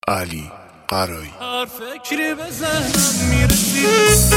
علی قرایی. هر فکری به ذهنم میرسی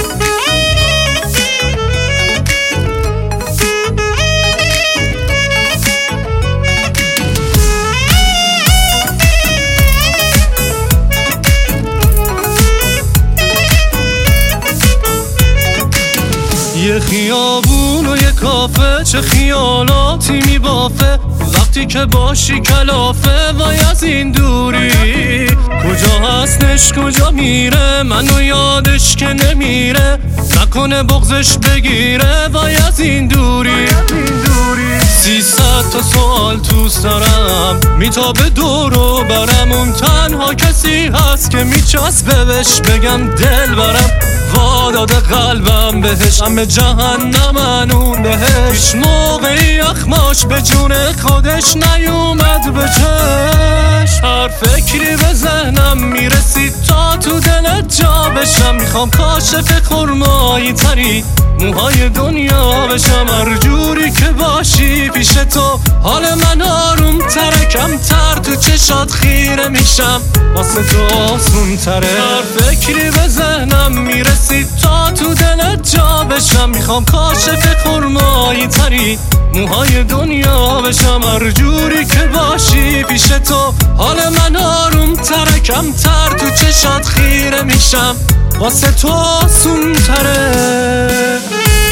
یه خیابون و یه کافه، چه خیالاتی میبافه وقتی که باشی کلافه. وای از این دوری کجا هستش کجا میره، منو یادش که نمیره، نکنه بغضش بگیره. وای از این دوری 300 تا سوال تو سرم میتابه دورو برم. اون تنها کسی هست که میچسبه بهش بگم دل برم. واداده قلبم بهش، همه جهنمن اون بهش. هیچ موقعی اخماش به جون خودش نیومد به چشم. هر فکری به ذهنم میرسید تا تو دلت جا بشم. میخوام کاشف خرمایی تری موهای دنیا بشم. هر جوری که باشی پیش تو حال من آروم تره، کمتر تو چشات خیره میشم، واسه تو آسون تره. هر فکری به ذهنم میرسید تا تو دلت جا بشم. میخوام کاشف خرمایی تری موهای دنیا بشم. هر جوری که باشی پیش تو حال من آروم تره، کمتر تو چشات خیره میشم، واسه تو آسون تره.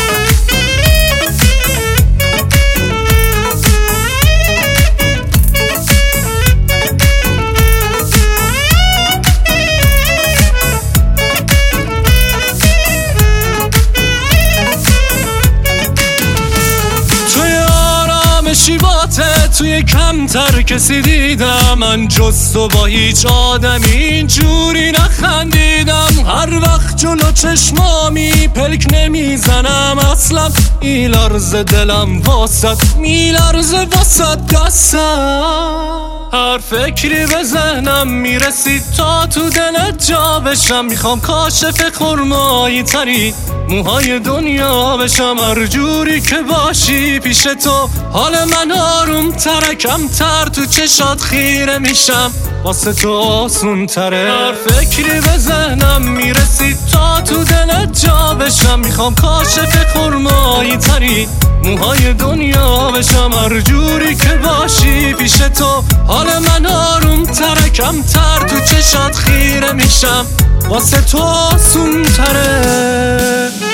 شیباته توی کمتر کسی دیدم، من جز تو با هیچ آدمی اینجوری نخندیدم. هر وقت جلو چشمامی پلک نمیزنم اصلا، میلرزه دلم واسط، میلرزه واسط دستم. هر فکری به ذهنم میرسید تا تو دلت جا بشم. میخوام کاشف خرمایی تری موهای دنیا بشم. هر جوری که باشی پیش تو حال من آروم تره، کمتر تو چشات خیره میشم، واسه تو آسون تره. هر فکری به ذهنم میرسید تا تو دلت جا بشم. میخوام کاشف خرمایی تری موهای دنیا بشم. هر جوری که باشی پیش تو حال من آروم تره، کمتر تو چشات خیره میشم، واسه تو آسون تره.